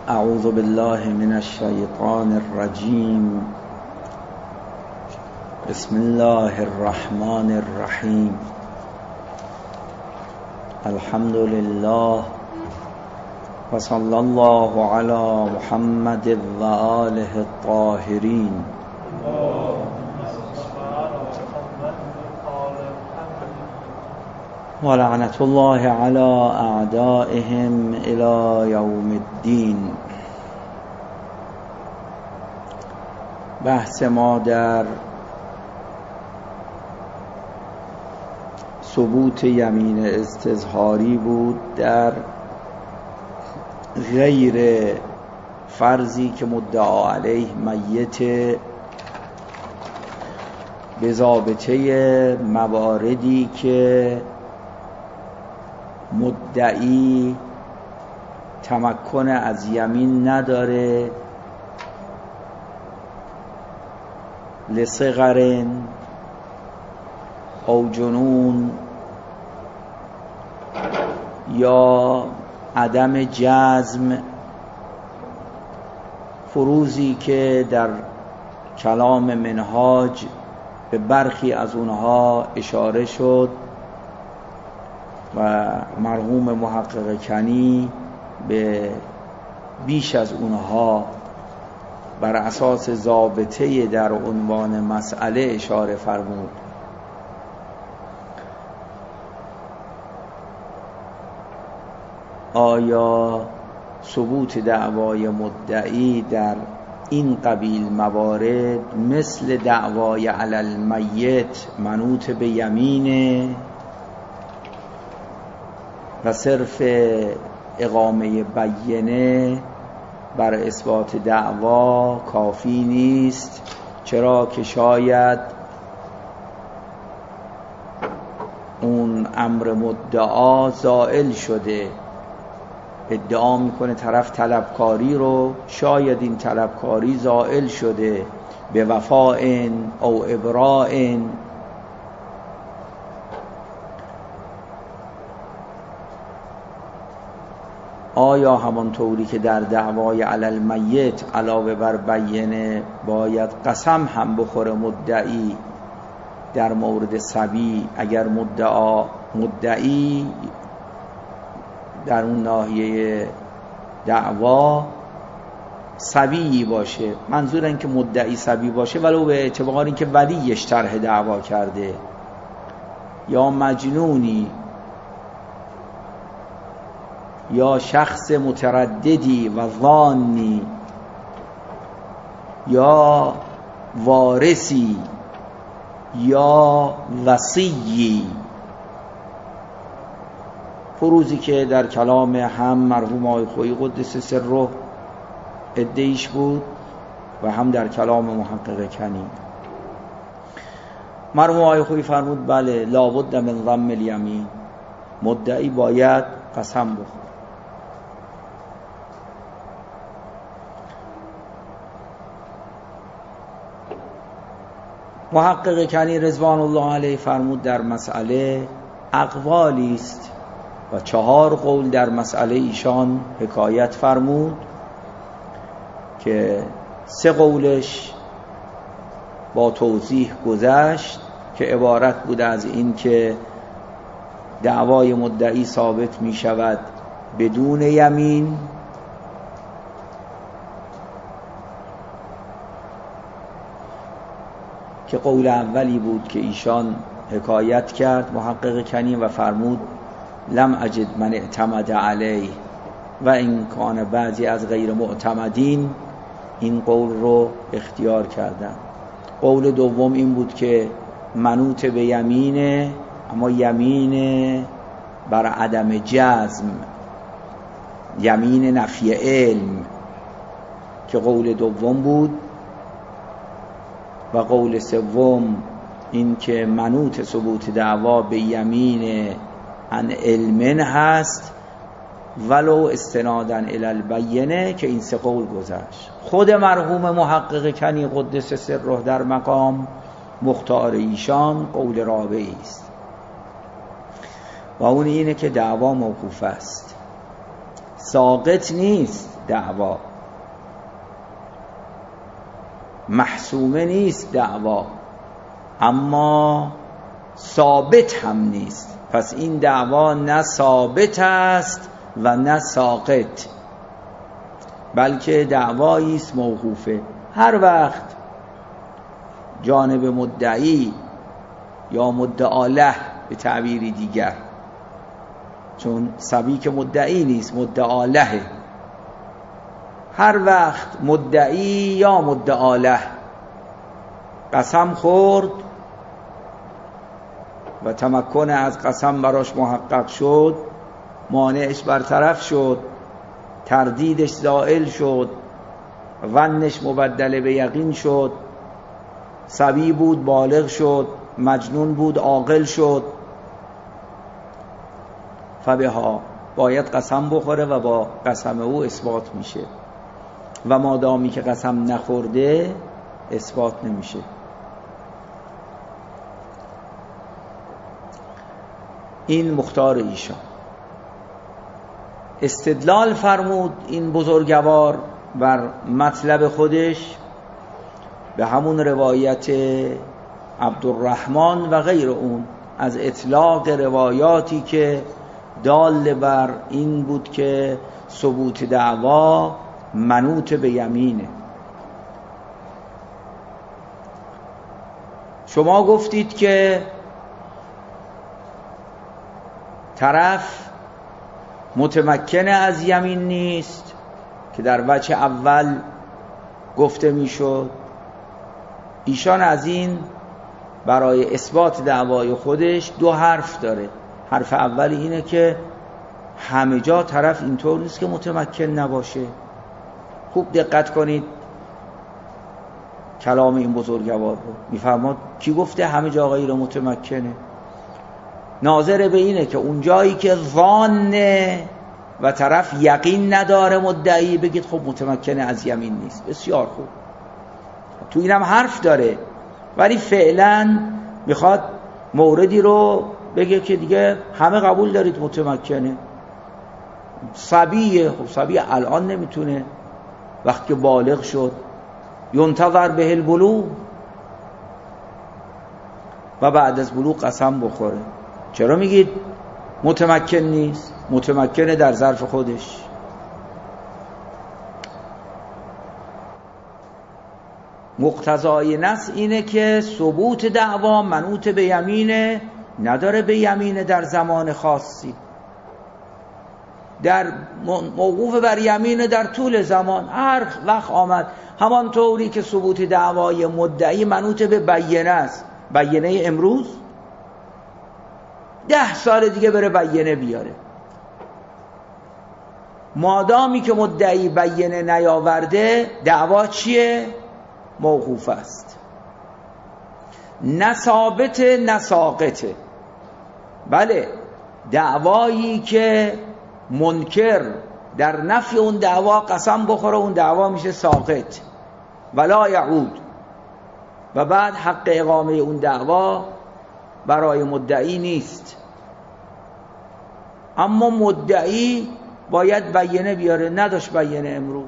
اعوذ بالله من الشیطان الرجیم. بسم الله الرحمن الرحیم. الحمد لله و صلی الله علی محمد و آله الطاهرین. و لعنت الله علی اعدائهم الی یوم الدین. بحث ما در ثبوت یمین استظهاری بود در غیر فرضی که مدعا علیه میت به ضابطه مواردی که مدعی تمکن از یمین نداره، لصغر او جنون یا عدم جزم، فروضی که در کلام منهاج به برخی از اونها اشاره شد و مرحوم محقق کنی به بیش از اونها بر اساس ضابطه در عنوان مسئله اشاره فرمود. آیا ثبوت دعوای مدعی در این قبیل موارد مثل دعوای علی المیت منوط به یمینه و صرف اقامه بینه بر اثبات دعوا کافی نیست؟ چرا که شاید اون امر مدعا زائل شده، ادعا میکنه طرف طلبکاری رو، شاید این طلبکاری زائل شده به وفاء او ابراء. آیا همانطوری که در دعوای علی المیت علاوه بر بینه باید قسم هم بخوره مدعی در مورد صبی، اگر مدعی در اون ناحیه دعوا صبی باشه، منظور این که مدعی صبی باشه ولو به اعتبار این که ولیش طرح دعوا کرده، یا مجنونی یا شخص مترددی و ظانی یا وارثی یا وصیی، فروضی که در کلام هم مرحوم آقای خویی قدس سره ادعیش بود و هم در کلام محقق کنی. مرحوم آقای خویی فرمود بله لابد من ضم الیمین، مدعی باید قسم بخورد. محقق کنی رضوان الله علیه فرمود در مسئله اقوالی است و 4 قول در مسئله ایشان حکایت فرمود که 3 قولش با توضیح گذشت که عبارت بود از این که دعوای مدعی ثابت می شود بدون یمین، که قول اولی بود که ایشان حکایت کرد محقق کنی و فرمود لم اجد من اعتمد علیه، و این کان بعضی از غیر معتمدین این قول رو اختیار کردن. قول دوم این بود که منوط به یمینه، اما یمین بر عدم جزم، یمین نفی علم، که قول دوم بود. و قول سوم این که منوط ثبوت دعوا به یمین عن علم هست ولو استنادن الی البینه، که این 3 قول گذشت. خود مرحوم محقق کنی قدس سره در مقام مختار ایشان قول رابعی است و اون اینه که دعوا موقوف است. ساقط نیست دعوا، محسومه نیست دعوا، اما ثابت هم نیست. پس این دعوا نه ثابت است و نه ساقط، بلکه دعوایی است موقوفه. هر وقت جانب مدعی یا مدعا له به تعبیری دیگر، چون صبی که مدعی نیست مدعا له، هر وقت مدعی یا مدعا له قسم خورد و تمکن از قسم براش محقق شد، مانعش برطرف شد، تردیدش زائل شد، ظنش مبدل به یقین شد، صبی بود بالغ شد، مجنون بود عاقل شد، فبها باید قسم بخوره و با قسم او اثبات میشه، و مادامی که قسم نخورده اثبات نمیشه. این مختار ایشان. استدلال فرمود این بزرگوار بر مطلب خودش به همون روایت عبدالرحمن و غیر اون از اطلاق روایاتی که دال بر این بود که ثبوت دعوا منوط به یمینه. شما گفتید که طرف متمکن از یمین نیست که در وجه اول گفته میشد. ایشان از این برای اثبات دعوای خودش دو حرف داره. حرف اول اینه که همه جا طرف اینطور نیست که متمکن نباشه. خوب دقت کنید کلام این بزرگوار رو. میفرماد کی گفته همه جا غیر متمکنه؟ ناظر به اینه که اون جایی که ظانه و طرف یقین نداره مدعی، بگید خب متمکن از یمین نیست. بسیار خوب، تو اینم حرف داره، ولی فعلا میخواد موردی رو بگه که دیگه همه قبول دارید متمکنه. صبیه، خب صبی الان نمیتونه، وقتی که بالغ شد ینتظر به البلوغ و بعد از بلوغ قسم بخوره. چرا میگید متمکن نیست؟ متمکنه در ظرف خودش. مقتضای نص اینه که ثبوت دعوا منوط به یمینه، نداره به یمینه در زمان خاصی، در موقوف بر یمینه در طول زمان، هر وقت آمد. همان طوری که ثبوت دعوای مدعی منوط به بیینه است. بیینه امروز 10 سال دیگه بره بیینه بیاره. مادامی که مدعی بیینه نیاورده دعوا چیه؟ موقوف است، نه ثابت نه ساقطه. بله، دعوایی که منکر در نفی اون دعوا قسم بخوره، اون دعوا میشه ساقط ولا یعود، و بعد حق اقامه اون دعوا برای مدعی نیست. اما مدعی باید بیینه بیاره، نداشت بیینه، امروز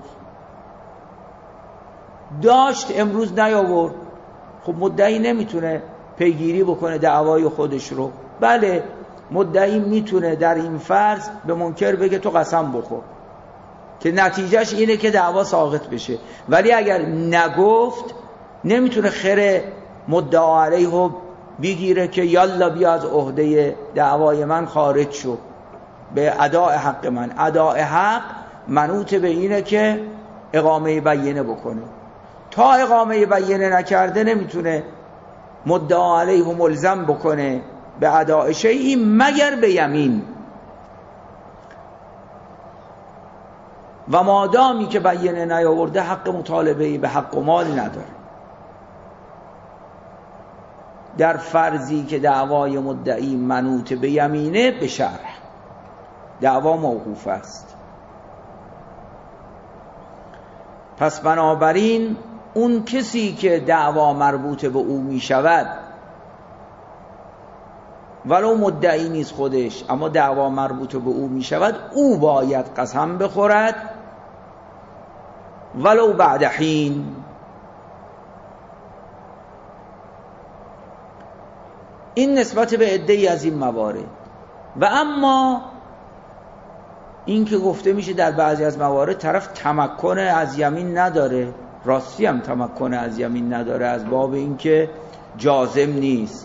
داشت امروز نیاورد. خب مدعی نمیتونه پیگیری بکنه دعوای خودش رو. بله، مدعی میتونه در این فرض به منکر بگه تو قسم بخور، که نتیجهش اینه که دعوا ساقط بشه. ولی اگر نگفت نمیتونه خیر مدعا علیه رو بگیره که یالا بیا از عهده دعوای من خارج شو به اداء حق من. اداء حق منوط به اینه که اقامه بیینه بکنه. تا اقامه بیینه نکرده نمیتونه مدعا علیه رو ملزم بکنه به اداء شیئی مگر به یمین. و مادامی که بیینه نیاورده حق مطالبه‌ای به حق و مال نداره. در فرضی که دعوای مدعی منوط به یمینه، به شرح دعوا موقوف است. پس بنابراین اون کسی که دعوا مربوط به او می شود ولو مدعی نیست خودش، اما دعوا مربوط به او می شود، او باید قسم بخورد ولو بعد حین. این نسبت به عده‌ای از این موارد. و اما این که گفته میشه در بعضی از موارد طرف تمکن از یمین نداره، راستی هم تمکن از یمین نداره، از باب این که جازم نیست.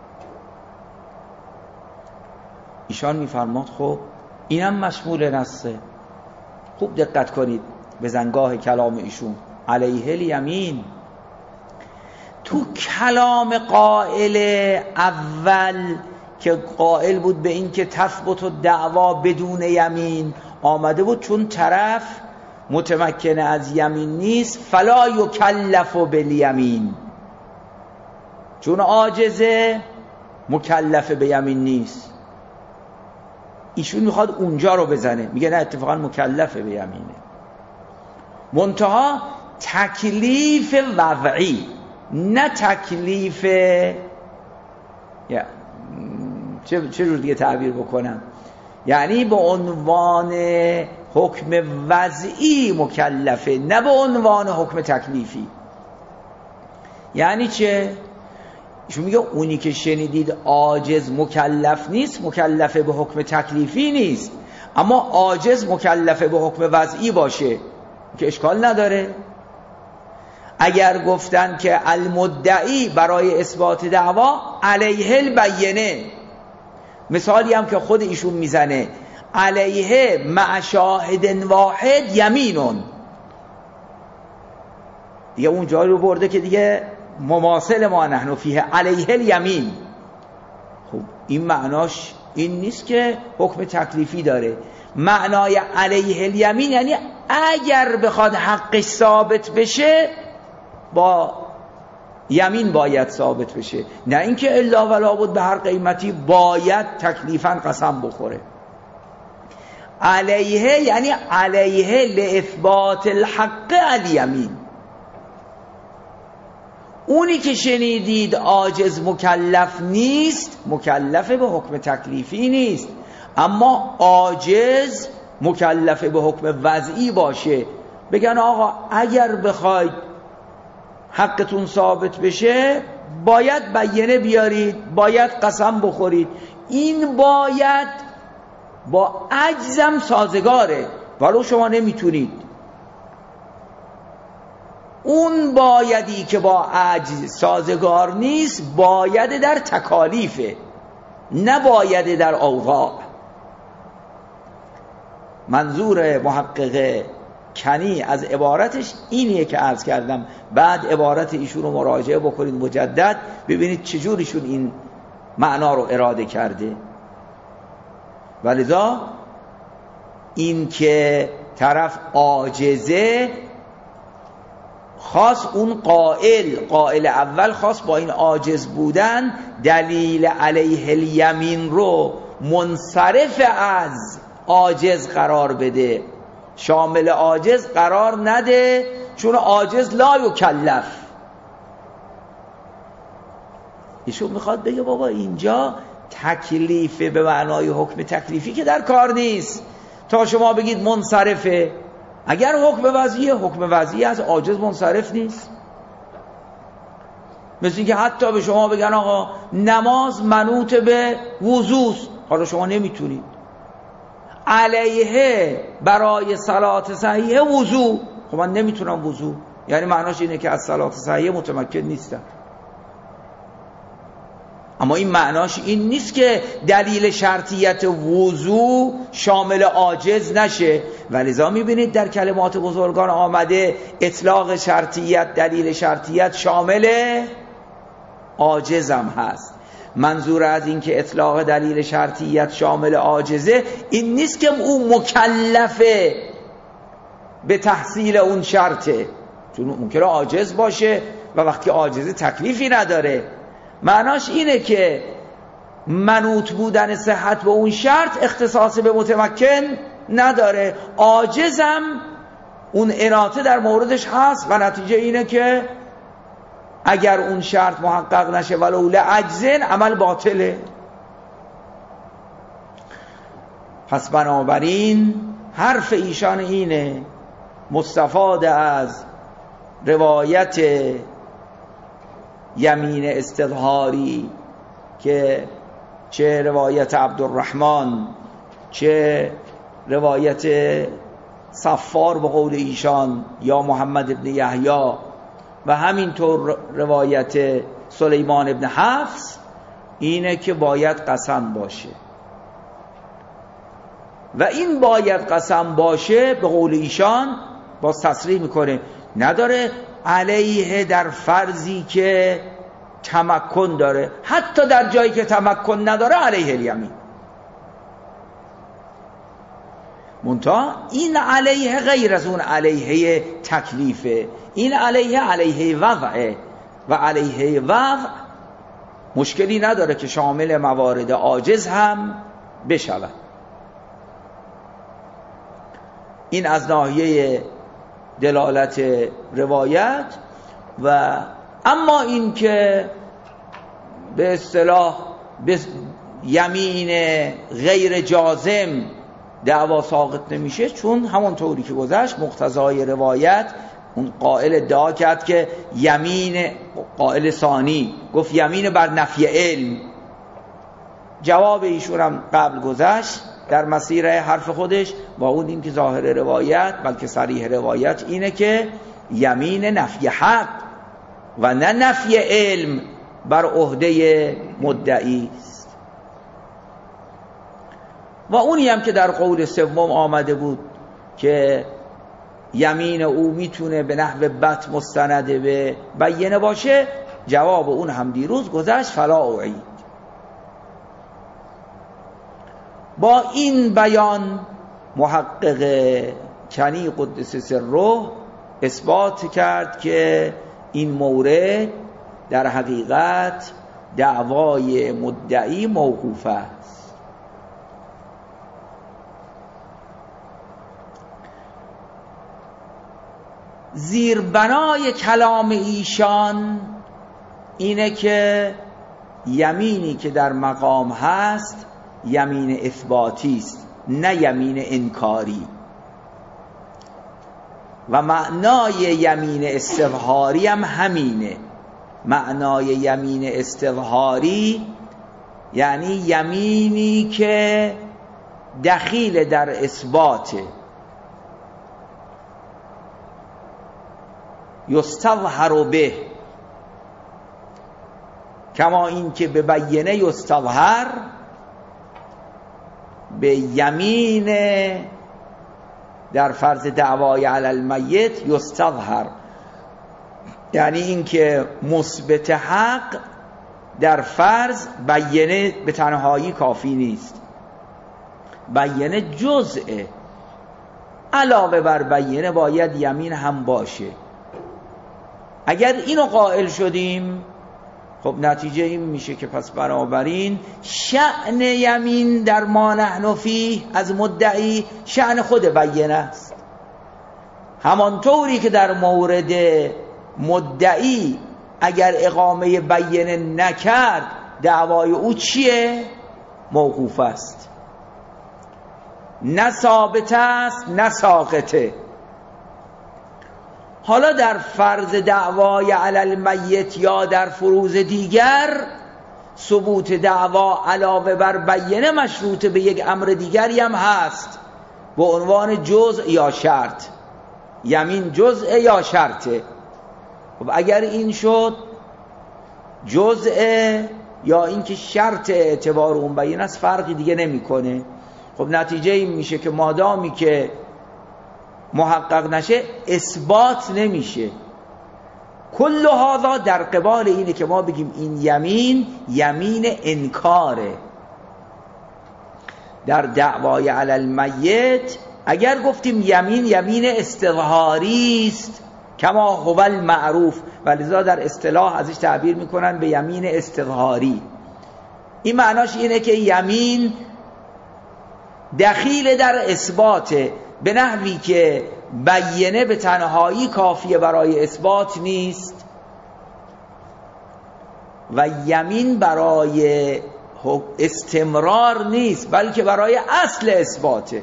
ایشان میفرماد خب اینم مشمول نصه. خوب دقت کنید به زنگاه کلام ایشون، علیه الیمین. تو کلام قائل اول که قائل بود به این که تثبت الدعوا بدون یمین، آمده بود چون طرف متمکن از یمین نیست فلا یکلف بالیمین، چون عاجزه مکلف به یمین نیست. ایشون میخواد اونجا رو بزنه، میگه نه اتفاقا مکلفه به یمینه. منتها تکلیف وضعی، نه تکلیف چه جور دیگه تعبیر بکنم، یعنی به عنوان حکم وضعی مکلفه، نه به عنوان حکم تکلیفی. یعنی چه؟ ایشون میگه اونی که شنیدید عاجز مکلف نیست، مکلفه به حکم تکلیفی نیست، اما عاجز مکلفه به حکم وضعی باشه که اشکال نداره. اگر گفتن که المدعی برای اثبات دعوا علیه البینه، مثالی هم که خود ایشون میزنه، علیه مع شاهد واحد یمینون، دیگه اون جایی رو برده که دیگه مماثل ما نحن فیه علیه الیمین. خب این معناش این نیست که حکم تکلیفی داره. معنای علیه الیمین یعنی اگر بخواد حقش ثابت بشه با یمین باید ثابت بشه، نه اینکه الا ولا بود به هر قیمتی باید تکلیفاً قسم بخوره. علیه یعنی علیه لاثبات الحق الیمین. اونی که شنیدید عاجز مکلف نیست، مکلف به حکم تکلیفی نیست، اما عاجز مکلف به حکم وضعی باشه. بگن آقا اگر بخواید حقتون ثابت بشه باید بینه بیارید، باید قسم بخورید. این باید با عجزم سازگاره، ولو شما نمیتونید. اون بایدی که با عجز سازگار نیست باید در تکالیفه، نه باید در اوضاع. منظور محقق کنی از عبارتش اینیه که عرض کردم. بعد عبارت ایشون رو مراجعه بکنید مجدد، ببینید چجور ایشون این معنا رو اراده کرده. ولذا این که طرف عاجزه، خاص اون قائل اول خاص با این عاجز بودن دلیل علیه الیمین رو منصرف از عاجز قرار بده، شامل عاجز قرار نده، چون عاجز لا یکلف. ایشون میخواد بگه بابا اینجا تکلیف به معنای حکم تکلیفی که در کار نیست تا شما بگید منصرفه. اگر حکم وضعی از عاجز منصرف نیست. مثل اینکه حتی به شما بگن آقا نماز منوط به وضو، حالا شما نمیتونید، علیه برای صلات صحیحه وضو، خب من نمیتونم وضو، یعنی معناش اینه که از صلات صحیحه متمکن نیستم. اما این معناش این نیست که دلیل شرطیت وضو شامل عاجز نشه. ولذا میبینید در کلمات بزرگان آمده اطلاق شرطیت، دلیل شرطیت شامل عاجزم هست. منظور از این که اطلاق دلیل شرطیت شامل عاجزه این نیست که او مکلفه به تحصیل اون شرطه، چون ممکنه عاجز باشه و وقتی عاجزه تکلیفی نداره. معناش اینه که منوط بودن صحت به اون شرط اختصاص به متمکن نداره، عاجزم اون اناطه در موردش هست و نتیجه اینه که اگر اون شرط محقق نشه ولو لعجزن عمل باطله. پس بنابراین حرف ایشان اینه، مستفاد از روایت یمین استظهاری که چه روایت عبدالرحمن چه روایت صفار به قول ایشان یا محمد ابن یحیی و همینطور روایت سلیمان ابن حفص، اینه که باید قسم باشه و این باید قسم باشه به قول ایشان باز تصریح میکنه نداره علیه در فرضی که تمکن داره، حتی در جایی که تمکن نداره علیه الیمین. منتها این علیه غیر از اون علیه تکلیفه، این علیه وضعه و علیه وضع مشکلی نداره که شامل موارد عاجز هم بشود. این از ناحیه دلالت روایت. و اما این که به اصطلاح به یمین غیر جازم دعوا ساقط نمیشه، چون همون طوری که گذشت مقتضای روایت اون قائل ادعا کرد که یمین، قائل ثانی گفت یمین بر نفی علم. جواب ایشون هم قبل گذشت در مسیر حرف خودش، با اون این که ظاهر روایت بلکه صریح روایت اینه که یمین نفی حق و نه نفی علم بر عهده مدعی است. و اونی هم که در قول سوم آمده بود که یمین او میتونه به نحو بت مستنده به بیینه باشه، جواب اون هم دیروز گذشت، فلا اعید. با این بیان محقق کنی قدس سره اثبات کرد که این مورد در حقیقت دعوای مدعی موقوف است. زیربنای کلام ایشان اینه که یمینی که در مقام هست یمین اثباتی است نه یمین انکاری، و معنای یمین استظهاری هم همینه. معنای یمین استظهاری یعنی یمینی که دخیل در اثباته، یستظهر به، کما این که به بیینه یستظهر، به یمین در فرض دعوای علی المیت یستظهر، یعنی این که مثبت حق در فرض بیینه به تنهایی کافی نیست، بیینه جزءه، علاوه بر بیینه باید یمین هم باشه. اگر اینو قائل شدیم خب نتیجه این میشه که پس بنابراین شأن یمین در ما نحن فیه از مدعی شأن خود بیینه است. همانطوری که در مورد مدعی اگر اقامه بیینه نکرد دعوای او چیه؟ موقوف است، نه ثابت است نه ساقطه. حالا در فرض دعوای علی المیت یا در فروض دیگر ثبوت دعوا علاوه بر بیینه مشروط به یک امر دیگری هم هست به عنوان جزء یا شرط. یمین جزء یا شرطه. خب اگر این شد جزء یا اینکه شرط اعتبار اون بیینه است فرقی دیگه نمیکنه. خب نتیجه این میشه که مادامی که محقق نشه اثبات نمیشه. کل هذا در قبال اینه که ما بگیم این یمین یمین انکاره. در دعوای علی المیت اگر گفتیم یمین یمین استظهاری است کما هو المعروف، ولذا در اصطلاح ازش تعبیر میکنن به یمین استظهاری. این معناش اینه که یمین دخیل در اثباته، به نحوی که بیینه به تنهایی کافیه برای اثبات نیست و یمین برای استمرار نیست، بلکه برای اصل اثباته.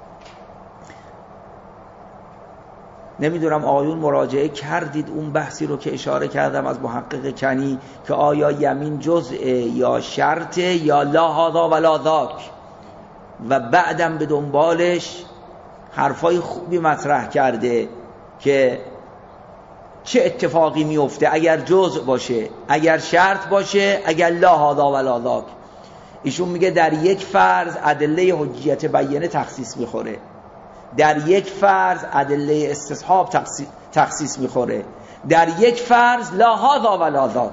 نمیدونم آقایون مراجعه کردید اون بحثی رو که اشاره کردم از محقق کنی که آیا یمین جزء یا شرط یا لا هذا ولا ذاک، و بعدم به دنبالش حرفای خوبی مطرح کرده که چه اتفاقی میفته اگر جزء باشه، اگر شرط باشه، اگر لا هذا ولا ذاک. ایشون میگه در یک فرض ادله حجیت بیانه تخصیص میخوره، در یک فرض ادله استصحاب تخصیص میخوره، در یک فرض لا هذا ولا ذاک.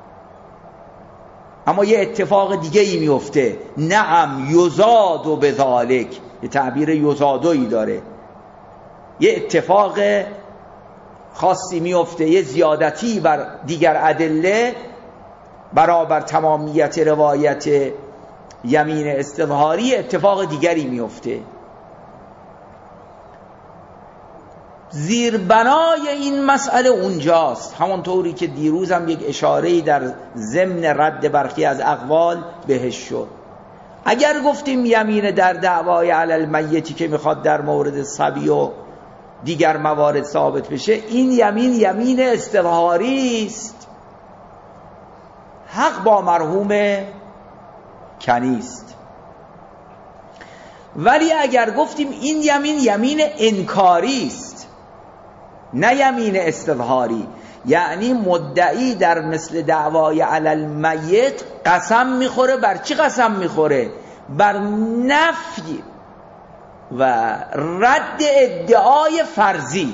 اما یه اتفاق دیگه ای میفته، نعم یزاد و بذالک، یه تعبیر یزادویی داره، یه اتفاق خاصی میفته، یه زیادتی بر دیگر ادله برابر تمامیت روایت یمین استظهاری اتفاق دیگری میفته. زیربنای این مسئله اونجاست، همونطوری که دیروز هم یک اشاره‌ای در ضمن رد برخی از اقوال بهش شد. اگر گفتیم یمین در دعوای علی المیتی که میخواد در مورد صبی و دیگر موارد ثابت بشه، این یمین استظهاری است، حق با مرحوم کنیست. ولی اگر گفتیم این یمین انکاری است نه یمین استظهاری، یعنی مدعی در مثل دعوای علی المیت قسم میخوره، بر چی قسم میخوره؟ بر نفی و رد ادعای فرضی.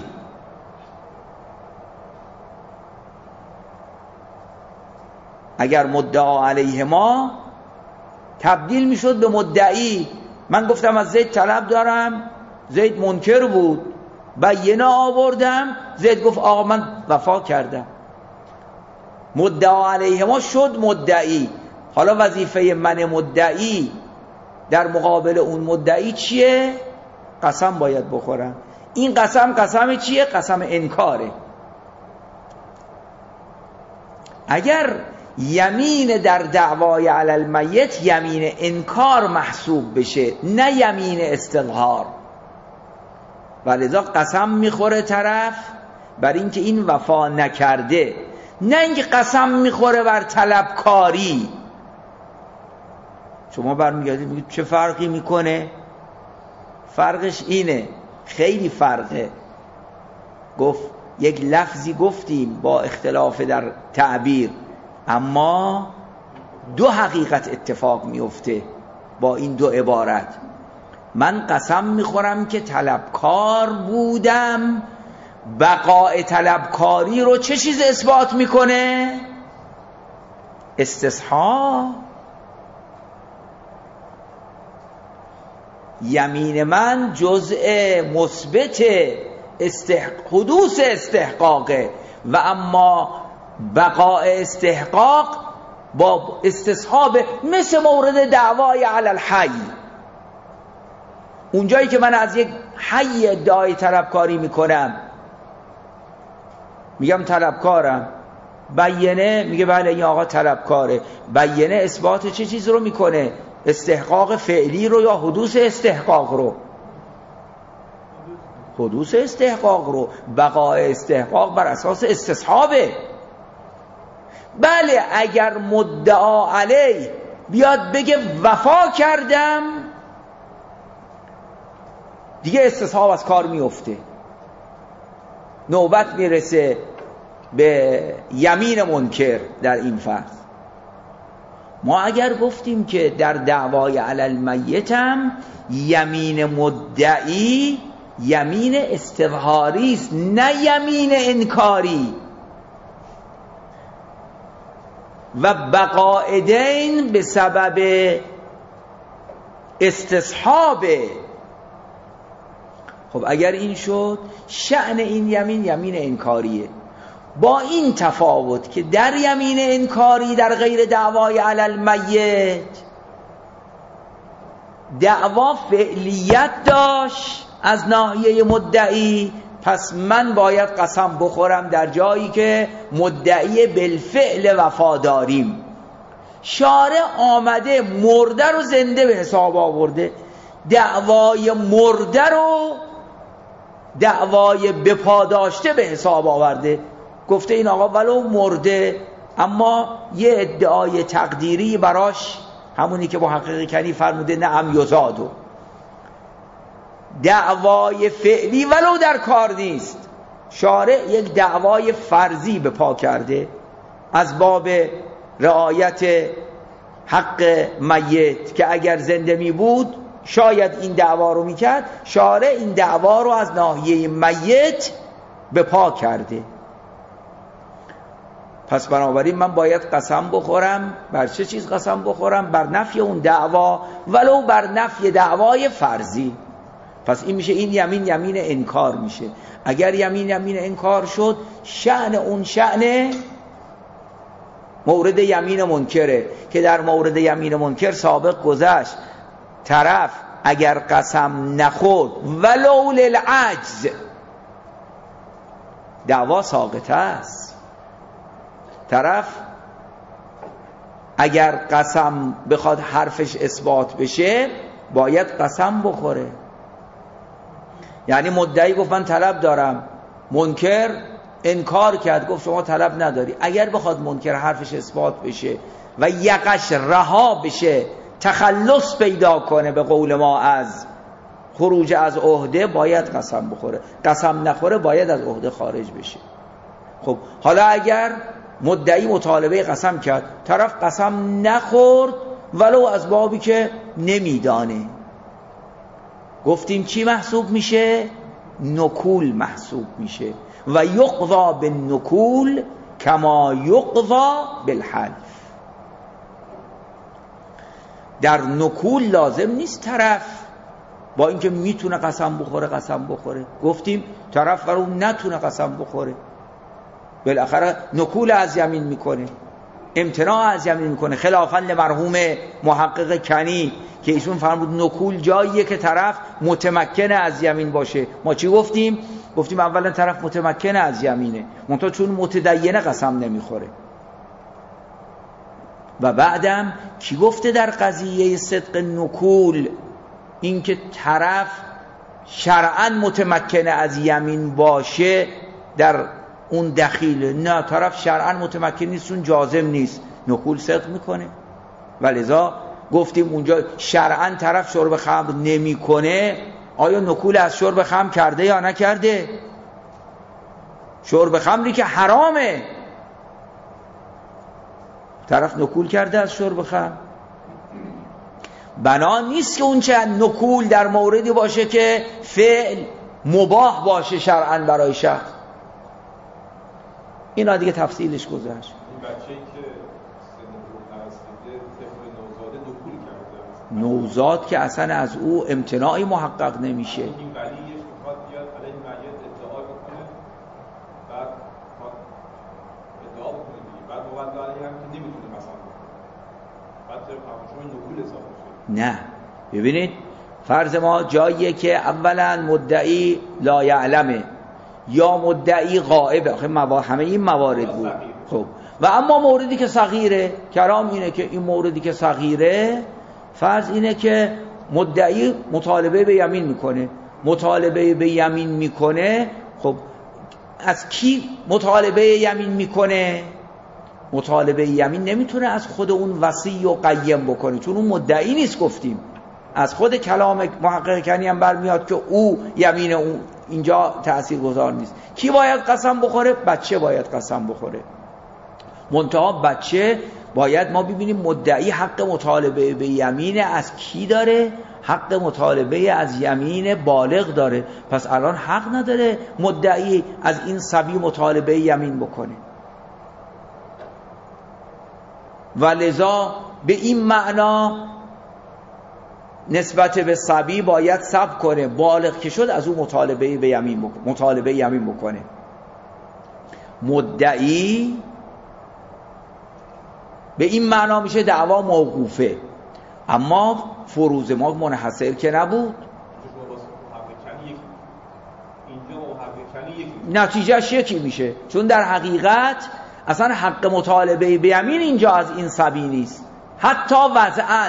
اگر مدعا علیه ما تبدیل میشد به مدعی، من گفتم از زید طلب دارم، زید منکر بود، بیانه آوردم، زید گفت آقا من وفا کردم، مدعا علیه ما شد مدعی. حالا وظیفه من مدعی در مقابل اون مدعی چیه؟ قسم باید بخورم. این قسم چیه؟ قسم انکاره. اگر یمین در دعوای علی المیت یمین انکار محسوب بشه نه یمین استظهار، ولذا قسم میخوره طرف بر اینکه این وفا نکرده، نه اینکه قسم میخوره بر طلبکاری. شما برمیگردید میگید چه فرقی میکنه؟ فرقش اینه، خیلی فرقه. گفت یک لفظی گفتیم با اختلاف در تعبیر، اما دو حقیقت اتفاق میفته با این دو عبارت. من قسم میخورم که طلبکار بودم، بقای طلبکاری رو چه چیز اثبات میکنه؟ استصحاب. یمین من جزء مثبت حدوث استحقاقه، و اما بقای استحقاق با استصحاب، مثل مورد دعوای علی الحی. اونجایی که من از یک حی ادعای طلبکاری میکنم، میگم طلبکارم، بیانه میگه بله این آقا طلبکاره، بیانه اثبات چه چیز رو میکنه؟ استحقاق فعلی رو یا حدوث استحقاق رو؟ حدوث استحقاق رو. بقای استحقاق بر اساس استصحابه. بله اگر مدعا علی بیاد بگه وفا کردم، دیگه استصحاب از کار میفته، نوبت میرسه به یمین منکر. در این فرض ما اگر گفتیم که در دعوای علی المیت هم یمین مدعی یمین استظهاری است نه یمین انکاری، و بقاعدین به سبب استصحابه. خب اگر این شد، شأن این یمین انکاریه، با این تفاوت که در یمین انکاری در غیر دعوای علی المیت دعوا فعلیت داشت از ناحیه مدعی، پس من باید قسم بخورم در جایی که مدعی بالفعل وفاداریم. شارع آمده مرده رو زنده به حساب آورده، دعوای مرده رو دعوای بپاداشته به حساب آورده. گفته این آقا ولو مرده اما یه ادعای تقدیری براش، همونی که محقق کنی فرموده نعم یزادو، دعوای فعلی ولو در کار نیست. شارع یک دعوای فرضی به پا کرده از باب رعایت حق میت که اگر زنده می بود شاید این دعوا رو میکرد. شارع این دعوا رو از ناحیه میت به پا کرده. پس بنابراین من باید قسم بخورم. بر چه چیز قسم بخورم؟ بر نفی اون دعوا ولو بر نفی دعوای فرضی. پس این میشه، این یمین یمین انکار میشه. اگر یمین یمین انکار شد، شأن اون شأن مورد یمین منکره که در مورد یمین منکر سابق گذشت. طرف اگر قسم نخورد ولو للعجز دعوا ساقطه است. طرف اگر قسم بخواد حرفش اثبات بشه باید قسم بخوره. یعنی مدعی گفت من طلب دارم، منکر انکار کرد گفت شما طلب نداری. اگر بخواد منکر حرفش اثبات بشه و یقش رها بشه، تخلص پیدا کنه به قول ما از خروج از عهده، باید قسم بخوره. قسم نخوره باید از عهده خارج بشه. خب حالا اگر مدعی مطالبه قسم کرد، طرف قسم نخورد ولو از بابی که نمیدانه، گفتیم چی محسوب میشه؟ نکول محسوب میشه. و یقضا بالنکول کما یقضا بالحلف. در نکول لازم نیست طرف با اینکه میتونه قسم بخوره قسم بخوره. گفتیم طرف برای اون نتونه قسم بخوره، بالاخره نکول از یمین میکنه، امتناع از یمین میکنه، خلافاً لمرحوم محقق کنی که ایشون فرمود نکول جاییه که طرف متمکن از یمین باشه. ما چی گفتیم؟ گفتیم اولا طرف متمکن از یمینه، منتها چون متدینه قسم نمیخوره. و بعدم کی گفته در قضیه صدق نکول این که طرف شرعاً متمکن از یمین باشه در اون دخیله؟ نه، طرف شرعاً متمکن نیست، اون جازم نیست، نکول صدق میکنه. ولذا گفتیم اونجا شرعاً طرف شرب خمر نمیکنه، آیا نکول از شرب خمر کرده یا نکرده؟ شرب خمری که حرامه، طرف نکول کرده از شرب خمر. بنا نیست که اون چه نکول در موردی باشه که فعل مباح باشه شرعاً برای شخص. اینا دیگه تفصیلش گذشت. این بچه‌ای که سن پرستیده طفل نوزاده نکول کرده، نوزاد که اصلا از او امتناعی محقق نمیشه. این ولیش میخواد بیاد علیه میت ادعا بکنه، بعد ادعا بکنه دیگه، بعد موضوع علیه هم که نمیتونه مثلا بعد طرف نکول اضافه شد. نه، ببینید فرض ما جاییه که اولا مدعی لا یعلمه یا مدعی غائبه، همه این موارد بود. خب و اما موردی که صغیره، کرام اینه که این موردی که صغیره، فرض اینه که مدعی مطالبه به یمین میکنه. مطالبه به یمین میکنه، خب از کی مطالبه یمین میکنه؟ مطالبه یمین نمیتونه از خود اون وصی و قیم بکنه، چون اون مدعی نیست. گفتیم از خود کلام محقق کنی هم برمیاد که او یمین اون اینجا تأثیر گذار نیست. کی باید قسم بخوره؟ بچه باید قسم بخوره. منتها بچه باید ما ببینیم مدعی حق مطالبه به یمین از کی داره؟ حق مطالبه از یمین بالغ داره. پس الان حق نداره مدعی از این صبی مطالبه یمین بکنه. و لذا به این معنا نسبت به صبی باید صبر کنه، بالغ که شد از او مطالبه به یمین بکنه، مطالبه یمین بکنه. مدعی به این معنا میشه دعوا موقوفه، اما فروض ما منحصر که نبود. نتیجهش یکی میشه، چون در حقیقت اصلا حق مطالبه به یمین اینجا از این صبی نیست، حتی وضعاً.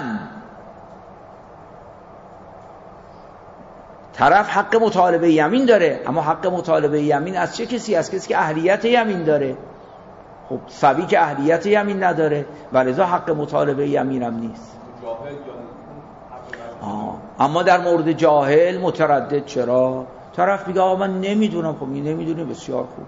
طرف حق مطالبه یمین داره، اما حق مطالبه یمین از چه کسی؟ از کسی که اهلیت یمین داره. خب صبی که اهلیت یمین نداره و لذا حق مطالبه یمین هم نیست. اما در مورد جاهل متردد چرا؟ طرف میگه آقا من نمیدونم. خب نمیدونی، بسیار خوب.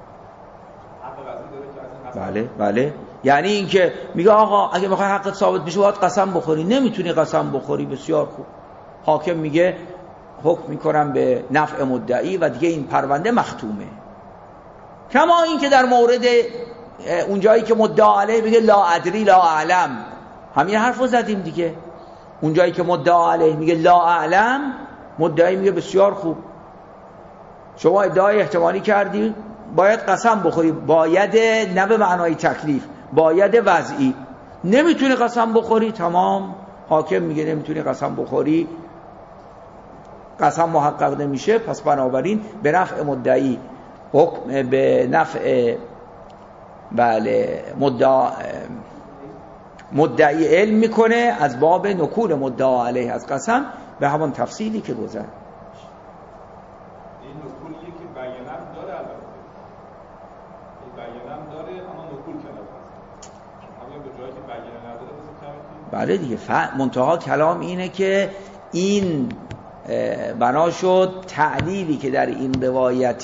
بله. یعنی این که میگه آقا اگه بخوای حقت ثابت بشه باید قسم بخوری، نمیتونی قسم بخوری، بسیار خوب. حاکم میگه حکم میکنم به نفع مدعی و دیگه این پرونده مختومه. کما این که در مورد اون جایی که مدعا علیه بگه لا ادری لا اعلم، همین حرفو زدیم دیگه. اون جایی که مدعا علیه میگه لا اعلم، مدعی میگه بسیار خوب، شما ادعای احتمالی کردی، باید قسم بخوری. باید نه به معنای تکلیف، باید وضعی. نمیتونی قسم بخوری، تمام. حاکم میگه نمیتونی قسم بخوری، قسم محقق نمیشه، پس بنابراین به نفع مدعی حکم، به نفع مدعی علم میکنه از باب نکول مدعا علیه از قسم، به همون تفصیلی که گذشت. این نکولیه که بیانم داره، البته این بیانم داره اما نکول کنه، همین به جایی که بیانه نداره بسید بله دیگه. منتها کلام اینه که این بنا شد تعلیلی که در این روایت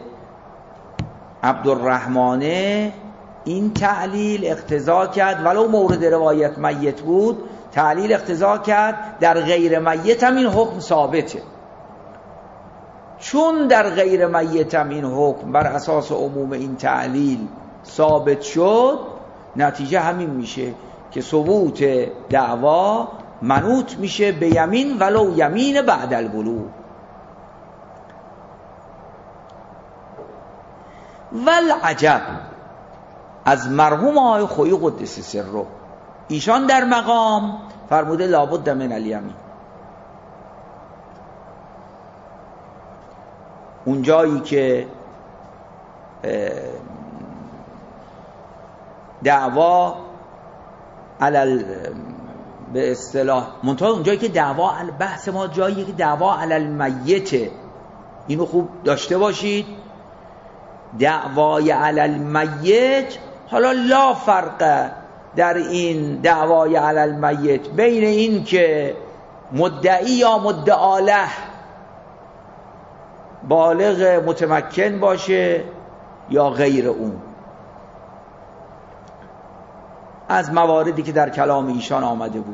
عبدالرحمنه، این تعلیل اقتضا کرد ولو مورد روایت میت بود، تعلیل اقتضا کرد در غیر میت هم این حکم ثابته. چون در غیر میت هم این حکم بر اساس عموم این تعلیل ثابت شد، نتیجه همین میشه که ثبوت دعوا منوط میشه به یمین ولو یمین بعد البلوغ. والعجب از مرحوم آقای خویی قدس سره، ایشان در مقام فرموده لابد من الیمین. اون جایی که دعوا به اصطلاح منتها اون جایی که دعوا بحث ما جایی که دعوا علی المیت، اینو خوب داشته باشید، دعوای علی المیت، حالا لا فرق در این دعوای علی المیت بین این که مدعی یا مدعا له بالغ متمکن باشه یا غیر اون، از مواردی که در کلام ایشان آمده بود.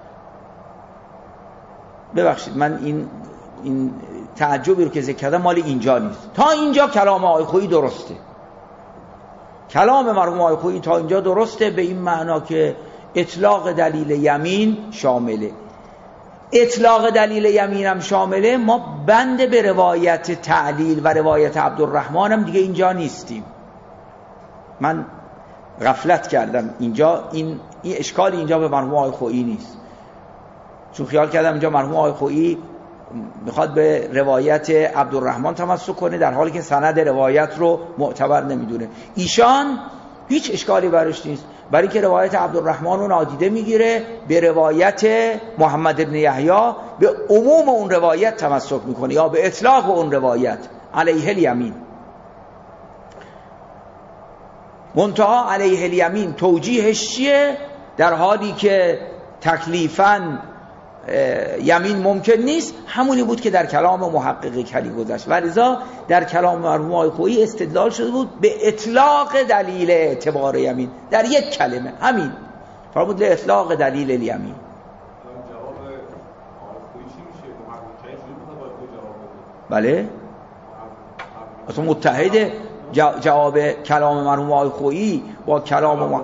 ببخشید من این تعجبی رو که ذکر کردم مال اینجا نیست. تا اینجا کلام آقای خویی درسته، کلام مرحوم آقای خویی تا اینجا درسته، به این معنا که اطلاق دلیل یمین شامله. اطلاق دلیل یمین هم شامله، ما بند به روایت تعلیل و روایت عبدالرحمن هم دیگه اینجا نیستیم. من غفلت کردم اینجا، این اشکال اینجا به مرحوم آقای خویی نیست، چون خیال کردم اینجا مرحوم آقای خویی میخواد به روایت عبدالرحمن تمسک کنه، در حالی که سند روایت رو معتبر نمیدونه. ایشان هیچ اشکالی برش نیست، برای که روایت عبدالرحمن رو نادیده میگیره، به روایت محمد بن یحیی به عموم اون روایت تمسک میکنه یا به اطلاق اون روایت علیه الیمین. منتها علیه الیمین توجیهش چیه؟ در حالی که تکلیفاً یمین ممکن نیست، همونی بود که در کلام محقق کلی گذشت، و لذا در کلام مرحوم آقای خویی استدلال شده بود به اطلاق دلیل اعتبار یمین در یک کلمه، همین فرمود اطلاق دلیل الیمین. جواب آقای خویی چی میشه؟ محقق کلی چجوری میخواد باید جواب بده؟ بله اصلا متحد جواب کلام مرحوم آقای خویی با کلام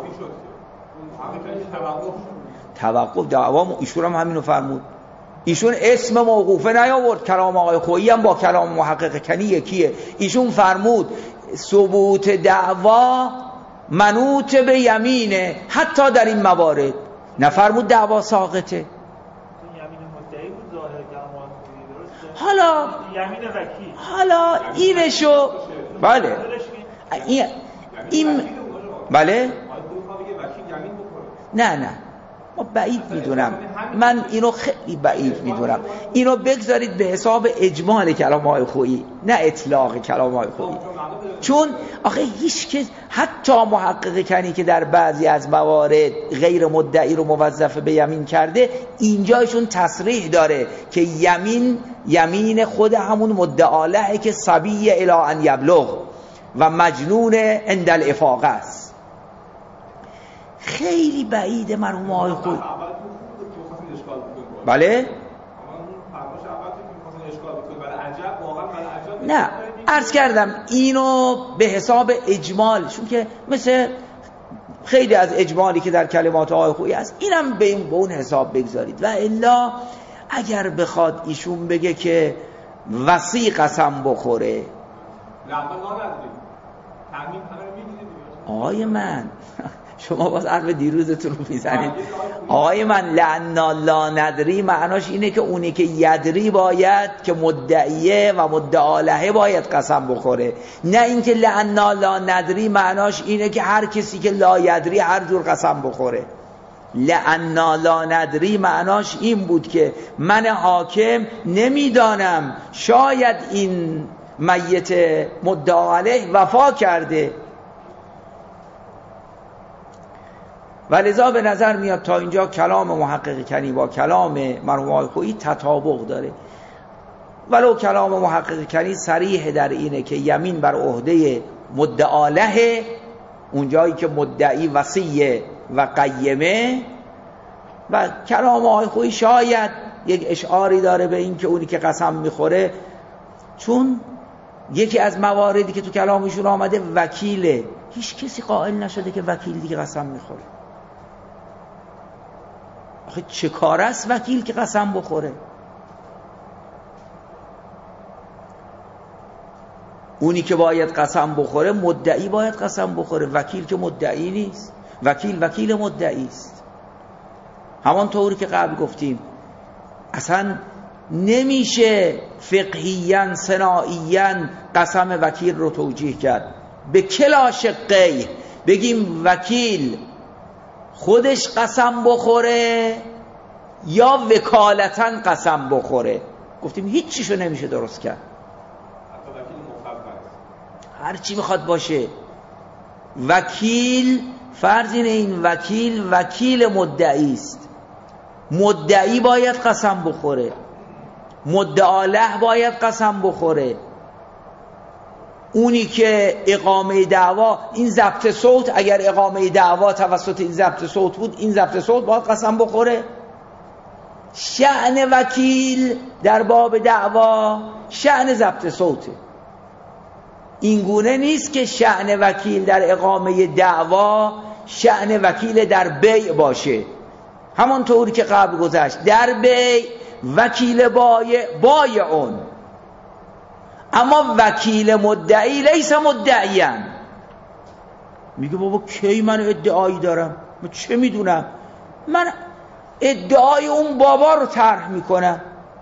توقف دعوا. ایشون هم همینو فرمود، ایشون اسم موقوفه نیاورد، کلام آقای خویی هم با کلام محقق کنی یکیه. ایشون فرمود ثبوت دعوا منوط به یمینه حتی در این موارد، نفرمود دعوا ساقطه. یمین مدعی بود ظاهر کلام آقای خویی، درسته؟ حالا یمین وکیل، حالا اینشو بله این بله نه ما بعید میدونم، من اینو خیلی بعید میدونم. اینو بگذارید به حساب اجمال کلام آقای خویی، نه اطلاق کلام آقای خویی. چون آخه هیچ کس، حتی محقق کنی که در بعضی از موارد غیر مدعی رو موظف به یمین کرده، اینجایشون تصریح داره که یمین خود همون مدعاله که صبی الی ان یبلغ و مجنون عند الافاقه است. خیلی بعیده مرحوم آقای خویی. بله؟ نه، عرض کردم اینو به حساب اجمال، چون که مثل خیلی از اجمالی که در کلمات آقای خویی هست، اینم به اون حساب بگذارید. و الا اگر بخواد ایشون بگه که وصی قسم بخوره، آقای من شما باز حرف دیروزتون رو میزنید. آقای من لعنا لا ندری معناش اینه که اونی که یدری باید، که مدعیه و مدعاله باید قسم بخوره، نه اینکه لعنا لا ندری معناش اینه که هر کسی که لا یدری هر جور قسم بخوره. لعنا لا ندری معناش این بود که من حاکم نمیدانم، شاید این میت مدعا علیه وفا کرده. ولذا به نظر میاد تا اینجا کلام محقق کنی با کلام مرحوم آقای خویی تطابق داره، ولو کلام محقق کنی صریح در اینه که یمین بر عهده مدعا له، اونجایی که مدعی وصیه و قیمه، و کلام آقای خویی شاید یک اشعاری داره به این که اونی که قسم میخوره، چون یکی از مواردی که تو کلامشون آمده وکیله، هیچ کسی قائل نشده که وکیل دیگه قسم میخوره. آخه چه کار است وکیل که قسم بخوره؟ اونی که باید قسم بخوره مدعی باید قسم بخوره، وکیل که مدعی نیست. وکیل مدعی است. همان طوری که قبل گفتیم اصلا نمیشه فقهیاً صناعیاً قسم وکیل رو توجیه کرد. به کلا شقی بگیم وکیل خودش قسم بخوره یا وکالتاً قسم بخوره، گفتیم هیچ چیشو نمیشه درست کرد. هر چی میخواد باشه وکیل، فرض اینه این وکیل مدعی است، مدعی باید قسم بخوره، مدعا له باید قسم بخوره. اونی که اقامه دعوا، این ضبط صوت، اگر اقامه دعوا توسط این ضبط صوت بود، این ضبط صوت باید قسم بخوره. شأن وکیل در باب دعوا شأن ضبط صوته. این گونه نیست که شأن وکیل در اقامه دعوا شأن وکیل در بیع باشه. همون طوری که قبل گذشت، در بیع وکیل بایعون، اما وکیل مدعی لیس مدعیان. میگه بابا کی من ادعایی دارم؟ من چه میدونم؟ من ادعای اون بابا رو طرح میکنم،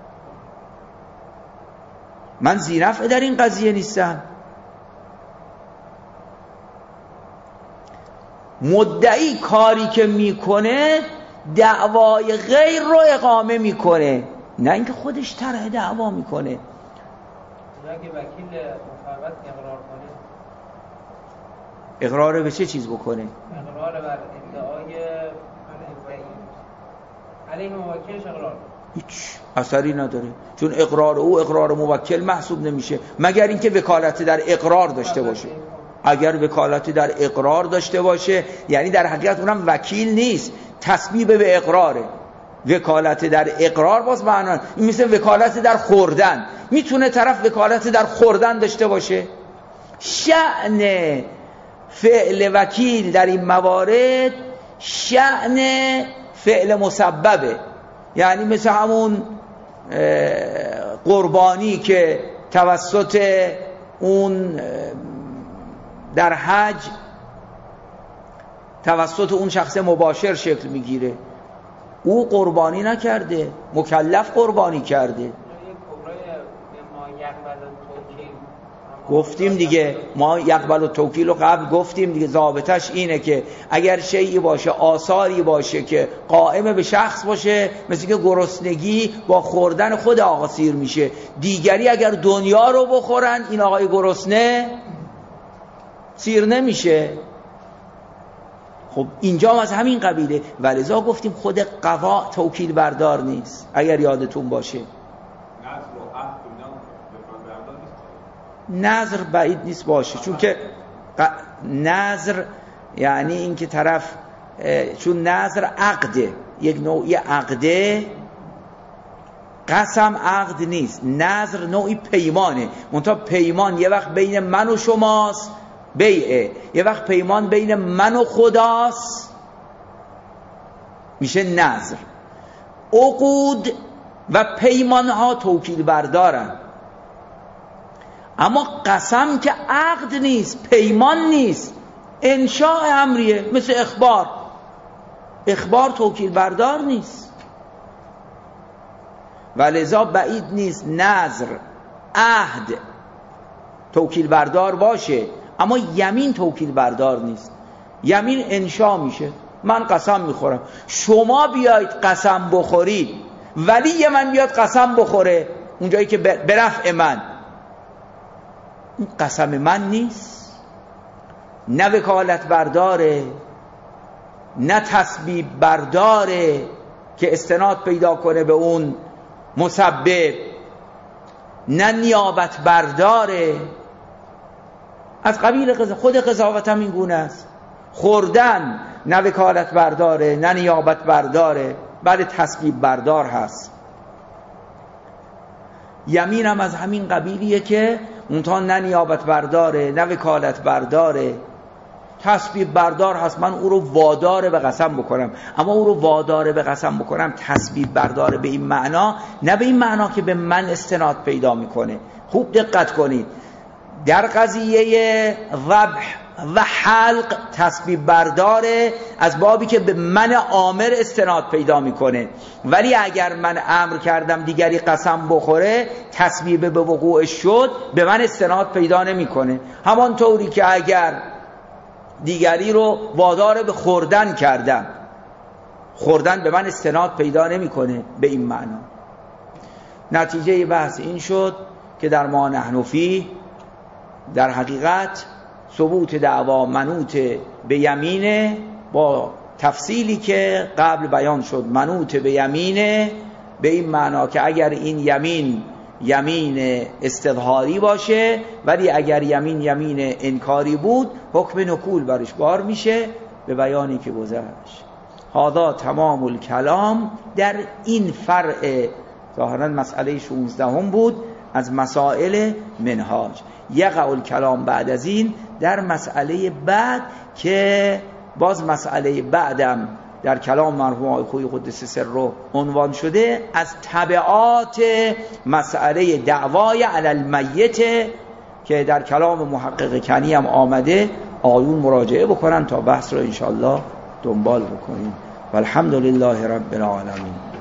من ذی‌نفع در این قضیه نیستم. مدعی کاری که میکنه دعوای غیر رو اقامه میکنه، نه اینکه خودش طرح دعوا میکنه. اگه وکیل مفوض اقرار کنه، اقرار به چه چیز بکنه؟ اقرار بر ادعای علیه موکلش اقرار، هیچ اثری نداره، چون اقرار او اقرار موکل محسوب نمیشه مگر اینکه وکالت در اقرار داشته باشه. اگر وکالت در اقرار داشته باشه یعنی در حقیقت اونم وکیل نیست، تسبیب به اقراره. وکالت در اقرار باز معنی این مثل وکالت در خوردن، میتونه طرف وکالت در خوردن داشته باشه. شأن فعل وکیل در این موارد شأن فعل مسببه، یعنی مثل همون قربانی که توسط اون در حج توسط اون شخص مباشر شکل میگیره، او قربانی نکرده، مکلف قربانی کرده. گفتیم دیگه، ما یقبل و توکیل رو قبل گفتیم دیگه، ضابطش اینه که اگر شیئی باشه، آثاری باشه که قائم به شخص باشه، مثل که گرسنگی با خوردن خود آقا سیر میشه، دیگری اگر دنیا رو بخورن این آقای گرسنه سیر نمیشه. خب اینجا از همین قبیله، ولذا گفتیم خود قضا توکیل بردار نیست. اگر یادتون باشه نظر بعید نیست باشه، چون که نظر یعنی این که طرف، چون نظر عقده، یک نوعی عقده، قسم عقد نیست، نظر نوعی پیمانه. منتها پیمان یه وقت بین من و شماست بیعه، یه وقت پیمان بین من و خداست میشه نظر. عقود و پیمان ها توکیل بردارن، اما قسم که عقد نیست، پیمان نیست، انشاء امریه، مثل اخبار توکیل بردار نیست. ولذا بعید نیست نظر عهد توکیل بردار باشه، اما یمین توکیل بردار نیست. یمین انشاء میشه، من قسم میخورم، شما بیاید قسم بخورید، ولی من بیاد قسم بخوره اونجایی که به رفع من، این قسم من نیست، نه وکالت برداره، نه تسبیب برداره که استناد پیدا کنه به اون مسبب، نه نیابت برداره. از قبیل خود قضاوت هم این گونه است، خوردن نه وکالت برداره، نه نیابت برداره، بله تسبیب بردار هست. یمین هم از همین قبیلیه که اونتا نه نیابت برداره، نه وکالت برداره، تسبیب بردار هست. من او رو واداره به قسم بکنم، اما او رو واداره به قسم بکنم تسبیب برداره به این معنا، نه به این معنا که به من استناد پیدا میکنه. خوب دقت کنید، در قضیه ذبح و حلق تسبیب برداره از بابی که به من آمر استناد پیدا میکنه، ولی اگر من امر کردم دیگری قسم بخوره، تسبیب به وقوع شد، به من استناد پیدا نمیکنه. همان طوری که اگر دیگری رو وادار به خوردن کردم، خوردن به من استناد پیدا نمیکنه به این معنا. نتیجه بحث این شد که در ما نحن فیه در حقیقت ثبوت دعوا منوط به یمینه، با تفصیلی که قبل بیان شد، منوط به یمینه به این معنا که اگر این یمین استظهاری باشه، ولی اگر یمین انکاری بود حکم نکول برش بار میشه، به بیانی که گذشت. هذا تمام الکلام در این فرع، ظاهرا مسئله 16 بود از مسائل منهاج. یقع الکلام بعد از این در مسئله بعد که باز مسئله بعدم در کلام مرحوم آقای خویی قدس سره عنوان شده، از تبعات مسئله دعوای علی المیت که در کلام محقق کنی هم آمده، آیون مراجعه بکنن تا بحث رو انشاءالله دنبال بکنیم. والحمدلله رب العالمین.